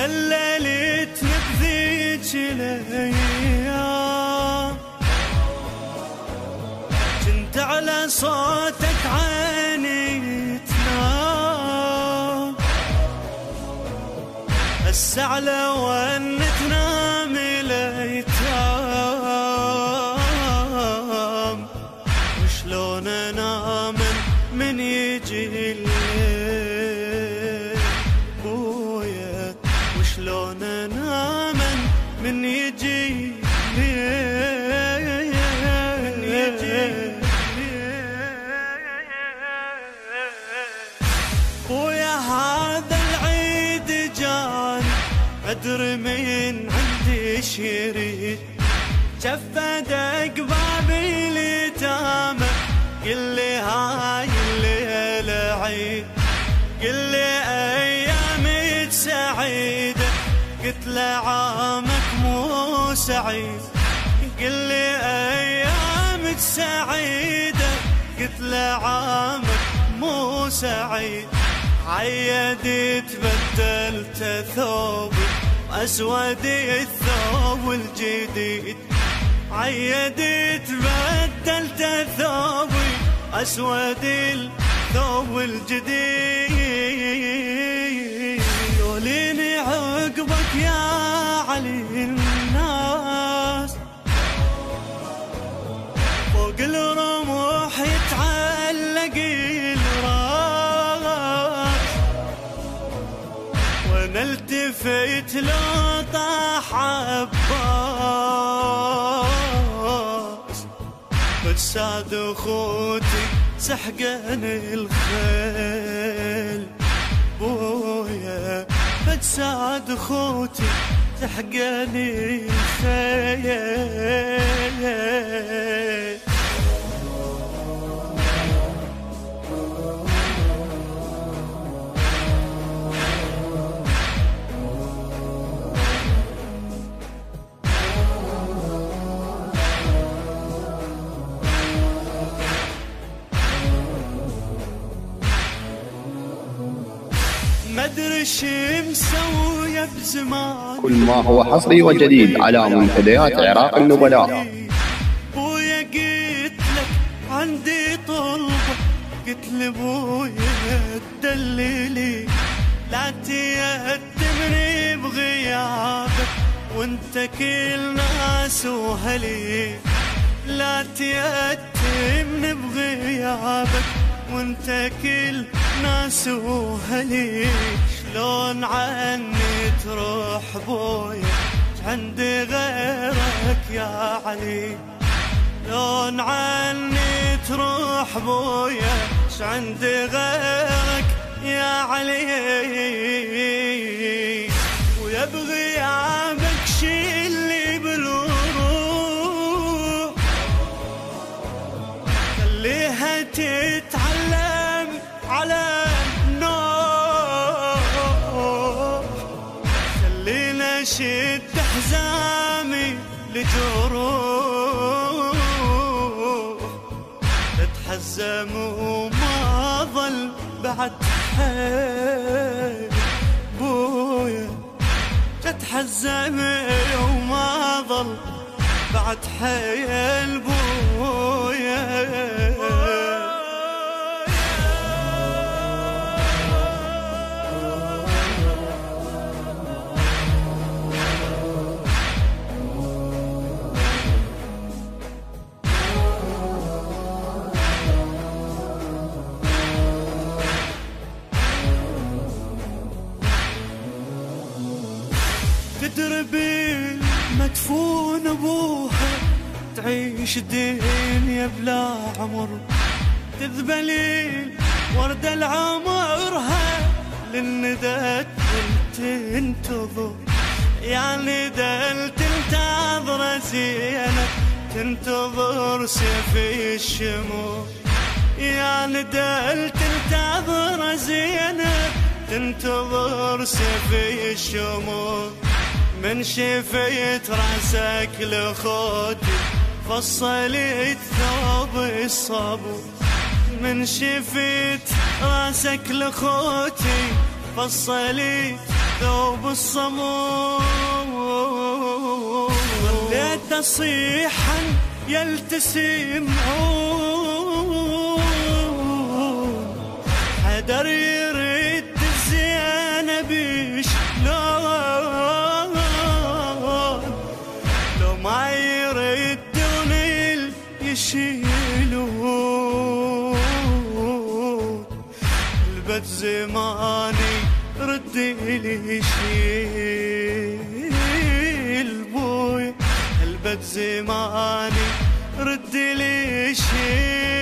دللتني بذيك الايام، كنت على صوتك عيني تنام، هسه على ون تنام الايتام، وشلون انام من يجي الليل بويا، وشلون انام من يجي الليل، من يجي بويا. هذا العيد جاني أدري من عندي شريد، جفدك بابي اليتامى، قلي هاي الليلة عيد، قلي أيامك سعيدة، قلت له عامك مو سعيد، قلي أيامك سعيدة، قلت له عامك مو سعيد. عيدت بدلت ثوبي وأسود الثوب الجديد، عيدت بدلت ثوبي أسود الثوب الجديد. يوليني عقبك يا علي الناس، فوق الرموح يتعلق الراس، وانا التفيت لو طاح عباس، بتساعد اخوتي سحقن الخيل بويا، بتساعد اخوتي سحقن الخيل. مدري شي مسوية بزمان، كل ما هو حصري وجديد على منتديات عراق النبلاء. بويا قلت لك عندي طلبة، قلت لي بويا تدللي، لا تيتمني بغيابك وانت كل ناس وهلي، لا تيتمني بغيابك وانت كل ناس وهلي. شلون عني تروح بويا عندي غيرك يا علي، شلون عني تروح بويا عندي غيرك يا علي. ويا بغيابك شيلي بالروح، خليها تتعلم على النور، خلينا شد حزامي لجروح، تتحزم وما ظل بعد حيل بويا، تتحزم وما ظل بعد حيل بويا. تدري مدفون ابوها، تعيش الدنيا بلا عمر، تذبلي ورد العمرها للندى تنتظر، يا ندى تنتظر زينب تنتظر سيف الشموع، يا ندى تنتظر زينب تنتظر سيف الشموع. من شفيت راسك لخوتي فصلت ثوب الصبر، من شفيت راسك لخوتي فصلت ذوب الصمود. ظليت أصيحا يلتسم عود، حدر يرد الزينب شلون، لو ما يردون يشيلون. البت زماني رد لي شيل بوي، البت زماني رد لي شيل.